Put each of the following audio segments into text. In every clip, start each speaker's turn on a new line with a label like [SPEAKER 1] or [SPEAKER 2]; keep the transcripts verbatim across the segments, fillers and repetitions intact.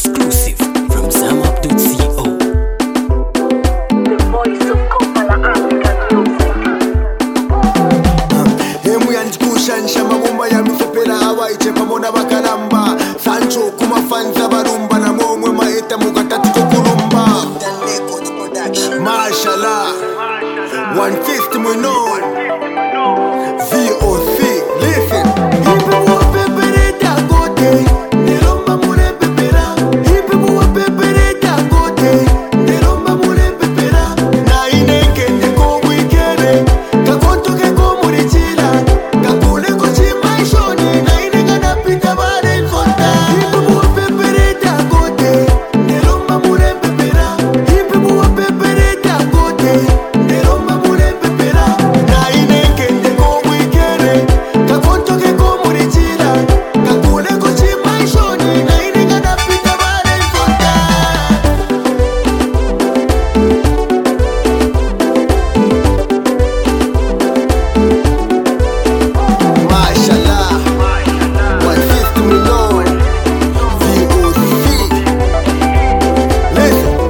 [SPEAKER 1] Exclusive from zamup dot co.
[SPEAKER 2] The voice of Kampala African music.
[SPEAKER 3] Hemu yandikushanisha mabumba ya mifepela awaiche pamona bakalamba Sancho kumafanza barumba na momwe maeta mukatatu kukulumba Mashallah one fifty mwino V O C listen Ipe muwa pepereta kote Neromba mure pepera Ipe muwa pepereta kote Neromba mure pepera Na ineke ndeko wikere Kakonto keko muri chila Kakule kochi maishoni Na ineka napita bare mfota Ipe muwa pepereta kote Neromba mure pepera Ipe muwa pepereta kote Neromba mure pepera Na ineke ndeko wikere Kakonto keko muri chila Kakule kochi maishoni Na ineka napita bare mfota Mashallah one fifty million V O C Listen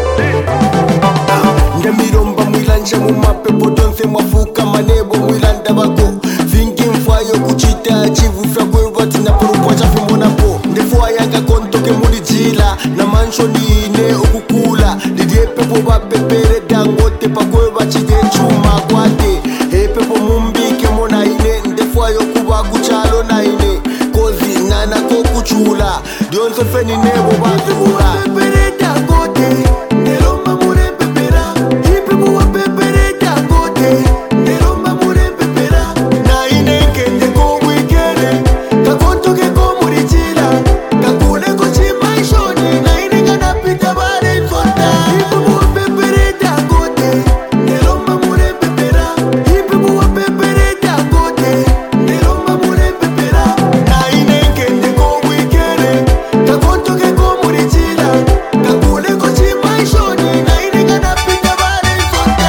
[SPEAKER 3] Ndamiromba mwilanja mumapepo tonse mwafuka manebo mwilanda bako Vingi mfwayo kuchita achivu fya kwevati na porupwa chafi monapo Ndefwa yaka kontoke muri jila na manshoni ine okukula Lidie pepo bapepere dangote pakweva chide chuma kwate He pepo mumbike mona ine ndefwayo kuba kuchalo na ine Kozi nana kokuchula Dionso feni nebo bakula Pepereta kote Neromba mure pepera Ipe muwa pepereta kote Neromba mure pepera Na ineke ndeko wikere Kakonto keko muri chila Kakule kochi maishoni Na ineka napita bare mfota Ipe muwa pepereta kote Neromba mure pepera Ipe muwa pepereta kote Neromba mure pepera Na ineke ndeko wikere Kakonto keko muri chila Kakule kochi maishoni Na ineka napita bare mfota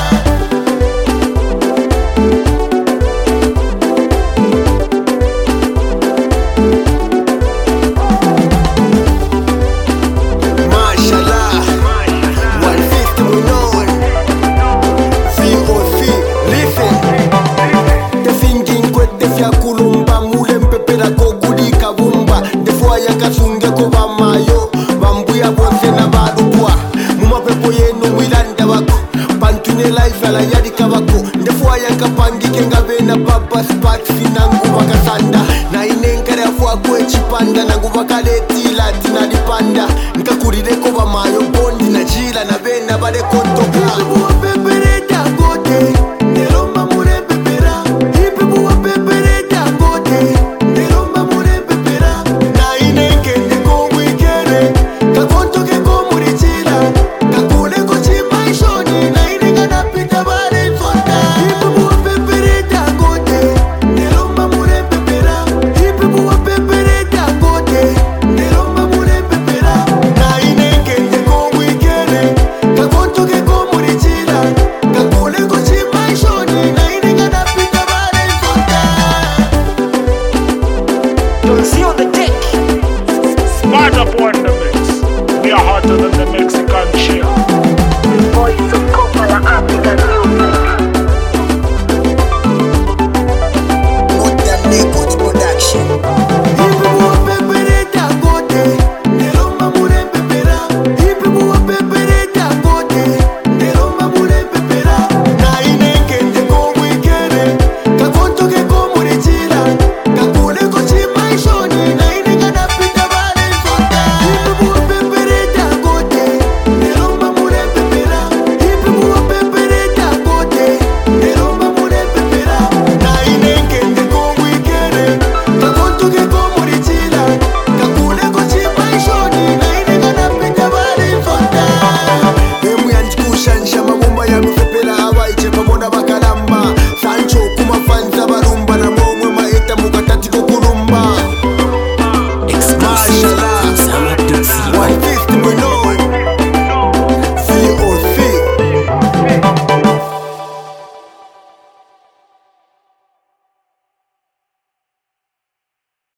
[SPEAKER 3] Mashallah one fifty million V O C listen Tefingin kwete fya kulumba Mule mpepera koguli kabumba Defwa yakasunge ko bamayo Bambuya bonse na balubwa Mumapepo yenu mwilanda wako Pantune life ala yadi kabako Defwa yakapangike ngabe na baba sparks Nanguva kasanda Na inenkare afwa kwe chipanda Nanguva kaleti lati na dipanda Nkakurire ko bamayo bondi na jila Na bena bade kontoka Ipe muwa pepereta kote Neromba mure pepera Ipe muwa pepereta kote Neromba mure pepera Na ineke ndeko wikere Kakonto keko muri chila Kakule kochi maishoni Na ineka napita bare mfota Ipe muwa pepereta kote Neromba mure pepera Ipe muwa pepereta kote Neromba mure pepera Na ineke ndeko wikere Kakonto keko muri chila Kakule kochi maishoni Na ineka napita bare mfota
[SPEAKER 4] Don't see on the deck. Smart up on the mix. We are hotter than the Mexican.